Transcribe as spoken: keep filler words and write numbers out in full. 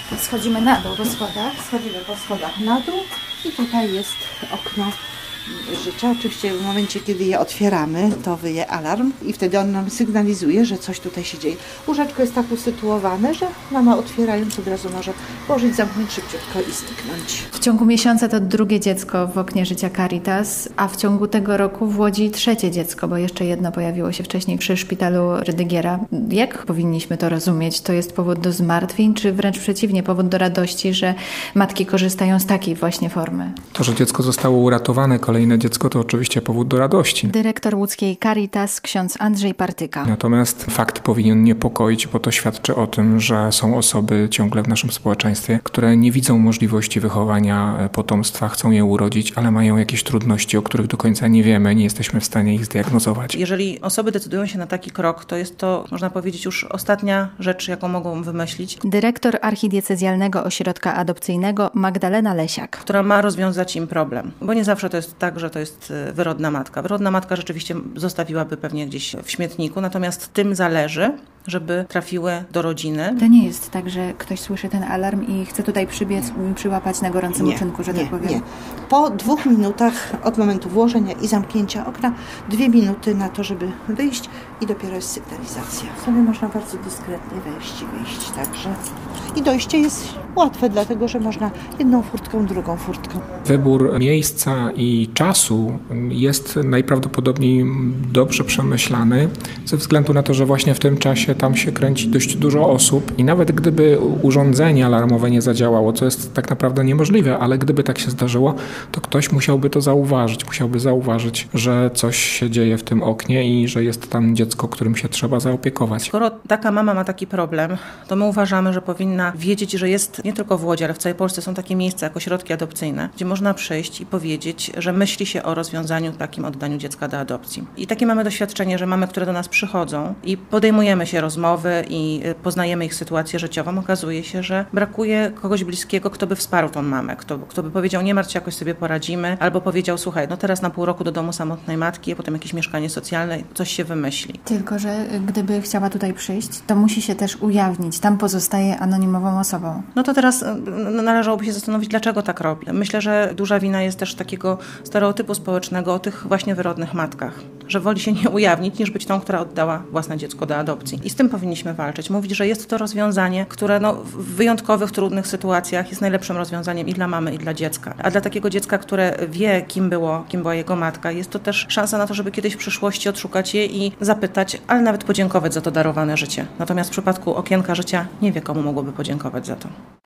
Schodzimy na dół po schodach, schodzimy po schodach na dół i tutaj jest okno życia. Oczywiście w momencie, kiedy je otwieramy, to wyje alarm i wtedy on nam sygnalizuje, że coś tutaj się dzieje. Łóżeczko jest tak usytuowane, że mama otwierając od razu może położyć, zamknąć szybciutko i styknąć. W ciągu miesiąca to drugie dziecko w oknie życia Caritas, a w ciągu tego roku w Łodzi trzecie dziecko, bo jeszcze jedno pojawiło się wcześniej przy szpitalu Rydygiera. Jak powinniśmy to rozumieć? To jest powód do zmartwień, czy wręcz przeciwnie, powód do radości, że matki korzystają z takiej właśnie formy? To, że dziecko zostało uratowane, kolejne dziecko, to oczywiście powód do radości. Dyrektor łódzkiej Caritas, ksiądz Andrzej Partyka. Natomiast fakt powinien niepokoić, bo to świadczy o tym, że są osoby ciągle w naszym społeczeństwie, które nie widzą możliwości wychowania potomstwa, chcą je urodzić, ale mają jakieś trudności, o których do końca nie wiemy, nie jesteśmy w stanie ich zdiagnozować. Jeżeli osoby decydują się na taki krok, to jest to, można powiedzieć, już ostatnia rzecz, jaką mogą wymyślić. Dyrektor archidiecezjalnego ośrodka adopcyjnego Magdalena Lesiak, która ma rozwiązać im problem. Bo nie zawsze to jest tak, że to jest wyrodna matka. Wyrodna matka rzeczywiście zostawiłaby pewnie gdzieś w śmietniku, natomiast tym zależy, żeby trafiły do rodziny. To nie jest tak, że ktoś słyszy ten alarm i chce tutaj przybiec, przyłapać na gorącym nie, uczynku, że nie, tak powiem? Nie. Po dwóch minutach od momentu włożenia i zamknięcia okna, dwie minuty na to, żeby wyjść i dopiero jest sygnalizacja. Sobie można bardzo dyskretnie wejść i wyjść także. I dojście jest łatwe, dlatego że można jedną furtką, drugą furtką. Wybór miejsca i czasu jest najprawdopodobniej dobrze przemyślany, ze względu na to, że właśnie w tym czasie tam się kręci dość dużo osób i nawet gdyby urządzenie alarmowe nie zadziałało, co jest tak naprawdę niemożliwe, ale gdyby tak się zdarzyło, to ktoś musiałby to zauważyć, musiałby zauważyć, że coś się dzieje w tym oknie i że jest tam dziecko, którym się trzeba zaopiekować. Skoro taka mama ma taki problem, to my uważamy, że powinna wiedzieć, że jest nie tylko w Łodzi, ale w całej Polsce są takie miejsca jak ośrodki adopcyjne, gdzie można przyjść i powiedzieć, że myśli się o rozwiązaniu takim oddaniu dziecka do adopcji. I takie mamy doświadczenie, że mamy, które do nas przychodzą i podejmujemy się rozmowy i poznajemy ich sytuację życiową. Okazuje się, że brakuje kogoś bliskiego, kto by wsparł tą mamę, kto, kto by powiedział, nie martw się, jakoś sobie poradzimy, albo powiedział, słuchaj, no teraz na pół roku do domu samotnej matki, a potem jakieś mieszkanie socjalne, coś się wymyśli. Tylko że gdyby chciała tutaj przyjść, to musi się też ujawnić. Tam pozostaje anonimową osobą. No to teraz należałoby się zastanowić, dlaczego tak robi. Myślę, że duża wina jest też takiego stereotypu społecznego o tych właśnie wyrodnych matkach, że woli się nie ujawnić, niż być tą, która oddała własne dziecko do adopcji. I z tym powinniśmy walczyć. Mówić, że jest to rozwiązanie, które no, w wyjątkowych, trudnych sytuacjach jest najlepszym rozwiązaniem i dla mamy, i dla dziecka. A dla takiego dziecka, które wie, kim było, kim była jego matka, jest to też szansa na to, żeby kiedyś w przyszłości odszukać je i zapytać, ale nawet podziękować za to darowane życie. Natomiast w przypadku okienka życia nie wie, komu mogłoby podziękować za to.